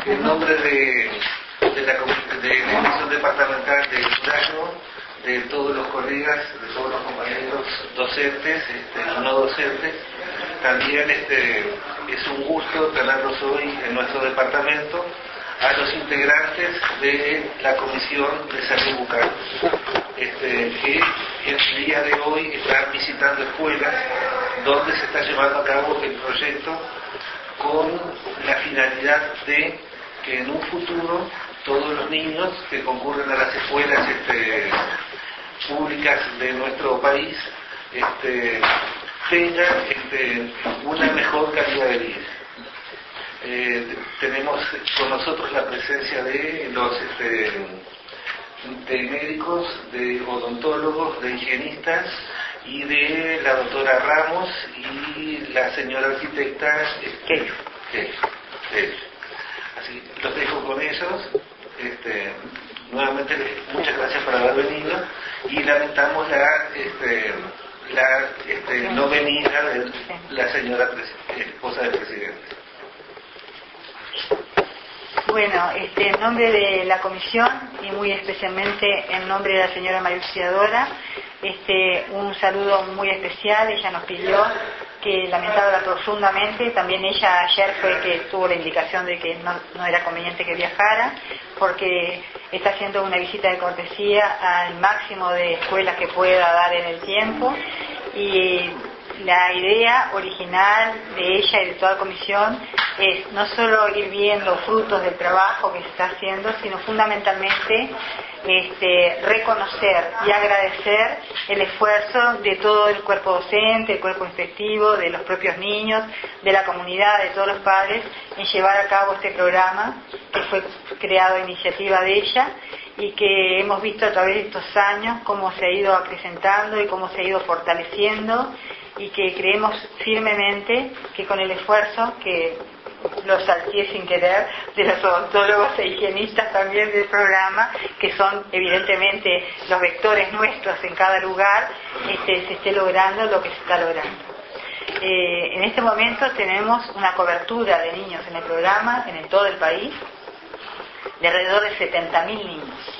En nombre de la Comisión Departamental de Durazno, de todos los colegas, de todos los compañeros docentes y no docentes, también es un gusto tenerlos hoy en nuestro departamento, a los integrantes de la Comisión de Salud Bucal, que el día de hoy están visitando escuelas donde se está llevando a cabo el proyecto con la finalidad de que en un futuro todos los niños que concurren a las escuelas públicas de nuestro país tengan una mejor calidad de vida. Tenemos con nosotros la presencia de los de médicos, de odontólogos, de higienistas y de la doctora Ramos y la señora arquitecta Kelly. Así los dejo con ellos. Nuevamente muchas gracias por haber venido y lamentamos la no venida de la señora esposa del presidente. Bueno, en nombre de la comisión y muy especialmente en nombre de la señora María Auxiliadora, un saludo muy especial. Ella nos pidió que lamentaba profundamente, también ella ayer fue que tuvo la indicación de que no era conveniente que viajara, porque está haciendo una visita de cortesía al máximo de escuelas que pueda dar en el tiempo, y la idea original de ella y de toda la comisión es no solo ir viendo frutos del trabajo que se está haciendo, sino fundamentalmente reconocer y agradecer el esfuerzo de todo el cuerpo docente, el cuerpo inspectivo, de los propios niños, de la comunidad, de todos los padres, en llevar a cabo este programa que fue creado a iniciativa de ella y que hemos visto a través de estos años cómo se ha ido acrecentando y cómo se ha ido fortaleciendo, y que creemos firmemente que con el esfuerzo que los salteé sin querer de los odontólogos e higienistas también del programa, que son evidentemente los vectores nuestros en cada lugar, se esté logrando lo que se está logrando. En este momento tenemos una cobertura de niños en el programa en todo el país de alrededor de 70.000 niños.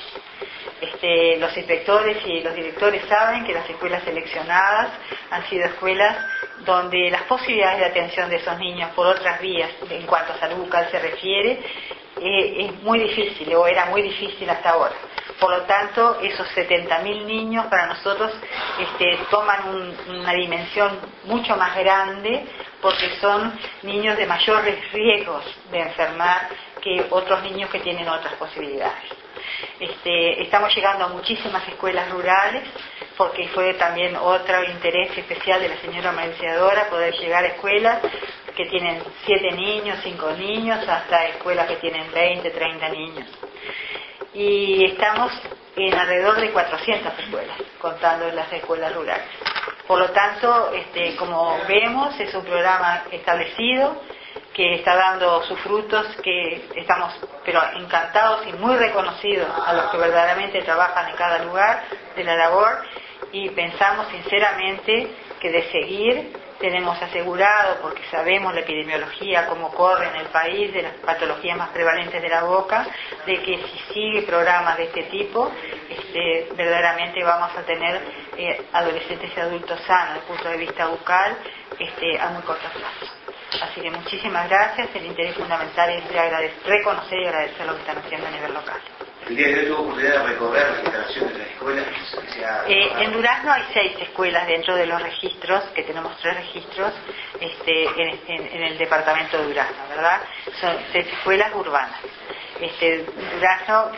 Los inspectores y los directores saben que las escuelas seleccionadas han sido escuelas donde las posibilidades de atención de esos niños por otras vías, en cuanto a salud bucal se refiere, es muy difícil, o era muy difícil hasta ahora. Por lo tanto, esos 70.000 niños para nosotros toman una dimensión mucho más grande, porque son niños de mayores riesgos de enfermar que otros niños que tienen otras posibilidades. Estamos llegando a muchísimas escuelas rurales, porque fue también otro interés especial de la señora María Auxiliadora poder llegar a escuelas que tienen 7 niños, 5 niños, hasta escuelas que tienen 20, 30 niños. Y estamos en alrededor de 400 escuelas, contando las escuelas rurales. Por lo tanto, como vemos, es un programa establecido que está dando sus frutos, que estamos pero encantados y muy reconocidos a los que verdaderamente trabajan en cada lugar de la labor, y pensamos sinceramente que de seguir tenemos asegurado, porque sabemos la epidemiología, cómo corre en el país, de las patologías más prevalentes de la boca, de que si sigue programas de este tipo, verdaderamente vamos a tener adolescentes y adultos sanos desde el punto de vista bucal a muy corto plazo. Así que muchísimas gracias. El interés fundamental es reconocer y agradecer lo que están haciendo a nivel local. El día de hoy tuvo oportunidad de recorrer las instalaciones de las escuelas. En Durazno hay 6 escuelas dentro de los registros, que tenemos 3 registros en el departamento de Durazno, ¿verdad? Son 6 escuelas urbanas. Durazno,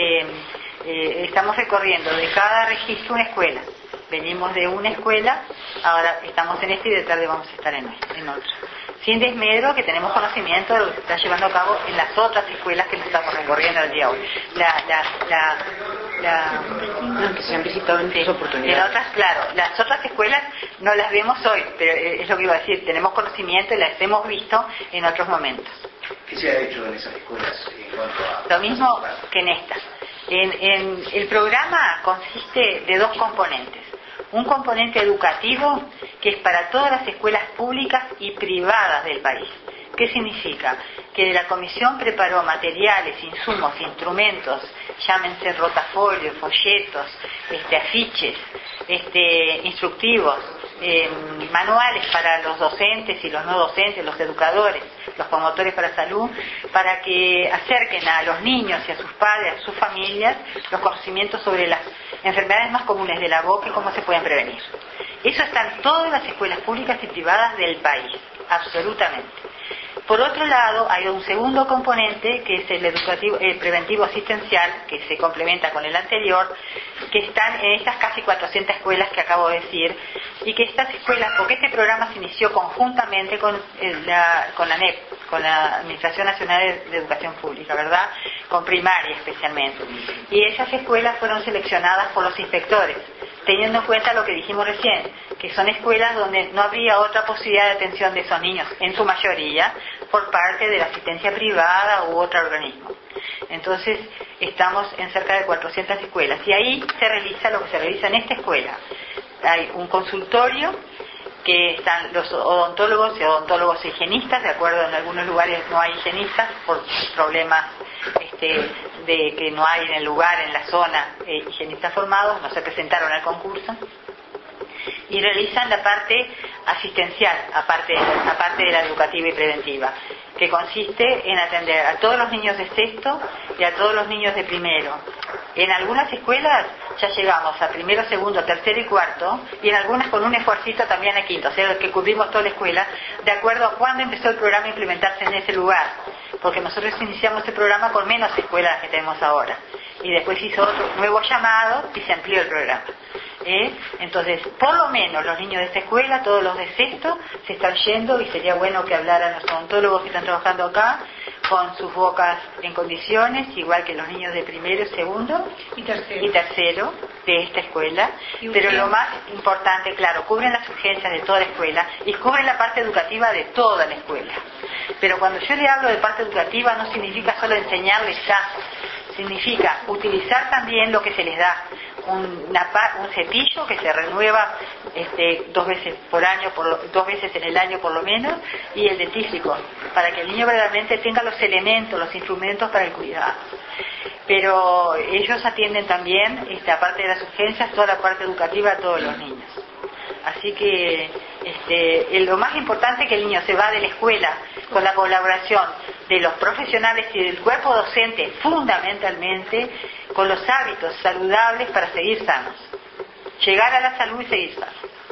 estamos recorriendo de cada registro una escuela. Venimos de una escuela, ahora estamos en y de tarde vamos a estar en otra. Sin desmedro que tenemos conocimiento de lo que se está llevando a cabo en las otras escuelas que nos estamos recorriendo el día de hoy. Que se han visitado en otras oportunidades. En otras, claro, las otras escuelas no las vemos hoy, pero es lo que iba a decir, tenemos conocimiento y las hemos visto en otros momentos. ¿Qué se ha hecho en esas escuelas en cuanto a...? Lo mismo que en estas. El programa consiste de 2 componentes. Un componente educativo que es para todas las escuelas públicas y privadas del país, ¿Qué significa? Que la comisión preparó materiales, insumos, instrumentos, llámense rotafolios, folletos, afiches, instructivos, manuales para los docentes y los no docentes, los educadores, los promotores para salud, para que acerquen a los niños y a sus padres, a sus familias, los conocimientos sobre las enfermedades más comunes de la boca y cómo se pueden prevenir. Eso está en todas las escuelas públicas y privadas del país, absolutamente. Por otro lado, hay un segundo componente que es el preventivo asistencial, que se complementa con el anterior, que están en estas casi 400 escuelas que acabo de decir, y que estas escuelas, porque este programa se inició conjuntamente con la ANEP, con la Administración Nacional de Educación Pública, ¿verdad? Con primaria especialmente. Y esas escuelas fueron seleccionadas por los inspectores, teniendo en cuenta lo que dijimos recién, que son escuelas donde no habría otra posibilidad de atención de esos niños, en su mayoría, por parte de la asistencia privada u otro organismo. Entonces, estamos en cerca de 400 escuelas, y ahí se realiza lo que se realiza en esta escuela. Hay un consultorio, que están los odontólogos y odontólogos higienistas, de acuerdo, en algunos lugares no hay higienistas por problemas de que no hay en el lugar, en la zona, higienistas formados, no se presentaron al concurso, y realizan la parte asistencial, aparte de la educativa y preventiva, que consiste en atender a todos los niños de sexto y a todos los niños de primero. En algunas escuelas ya llegamos a primero, segundo, tercero y cuarto, y en algunas con un esfuercito también a quinto, o sea, que cubrimos toda la escuela, de acuerdo a cuándo empezó el programa a implementarse en ese lugar, porque nosotros iniciamos el programa con menos escuelas que tenemos ahora, y después hizo otro nuevo llamado y se amplió el programa. Entonces, por lo menos los niños de esta escuela, todos los de sexto, se están yendo, y sería bueno que hablaran los odontólogos que están trabajando acá, con sus bocas en condiciones, igual que los niños de primero, segundo y tercero de esta escuela. Pero lo más importante, claro, cubren las urgencias de toda la escuela y cubren la parte educativa de toda la escuela. Pero cuando yo le hablo de parte educativa, no significa solo enseñarles ya, significa utilizar también lo que se les da. Un cepillo que se renueva 2 veces por año, 2 veces en el año por lo menos, y el dentífrico, para que el niño verdaderamente tenga los elementos, los instrumentos para el cuidado. Pero ellos atienden también, aparte de las urgencias, toda la parte educativa a todos los niños. Así que lo más importante es que el niño se va de la escuela con la colaboración de los profesionales y del cuerpo docente, fundamentalmente con los hábitos saludables para seguir sanos, llegar a la salud y seguir sanos.